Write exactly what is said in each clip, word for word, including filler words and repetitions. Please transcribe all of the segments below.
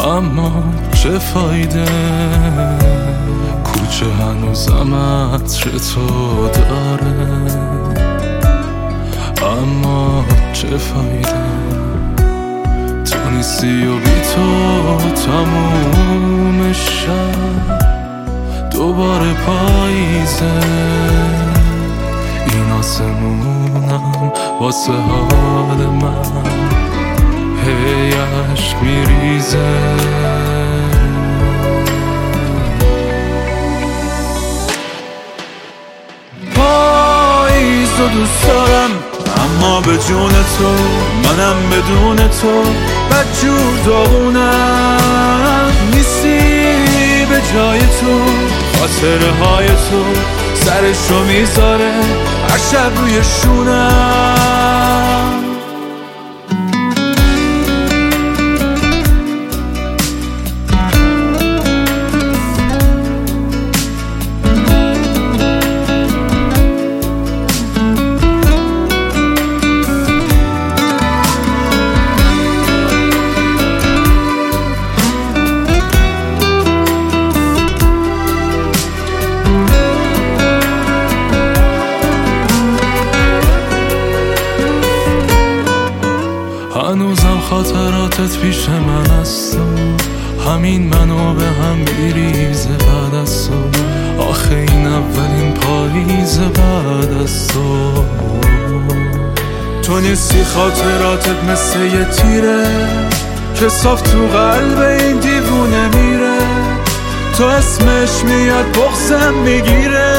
اما چه فایده، کوچه هنوزم عطر تو داره. اما چه فایده، تو نیستی و بی تو تموم شب دوباره پاییزه. این آسمونم واسه حال من هی عشق میریزه. پاییز رو دوست دارم اما به جون تو، منم بدون تو بدجور داغونم. نیستی به جای تو، خاطره های تو سرش رو میذاره هر شب روی شونم. هنوزم خاطراتت پیش من هست، همین منو به هم میریزه بعد از تو. آخه این اولین پاییز بعد از تو. تو نیستی، خاطراتت مثل یه تیره که صاف تو قلب این دیوونه میره. تو اسمش میاد بغضم میگیره.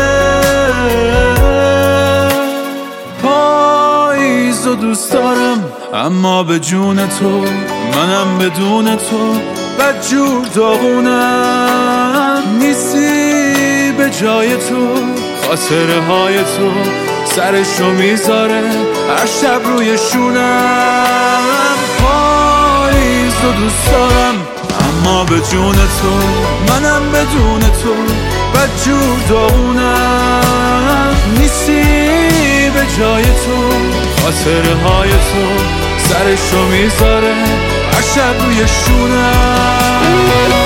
پاییز رو دوست دارم اما به جون تو، منم بدون تو بدجور داغونم. نیستی به جای تو، خاطره های تو سرش رو میذاره هر شب روی شونم. پاییز رو دوست دارم اما به جون تو، منم بدون تو بدجور داغونم. نیستی به جای تو، خاطره های تو سرش رو میذاره هر شب روی شونم.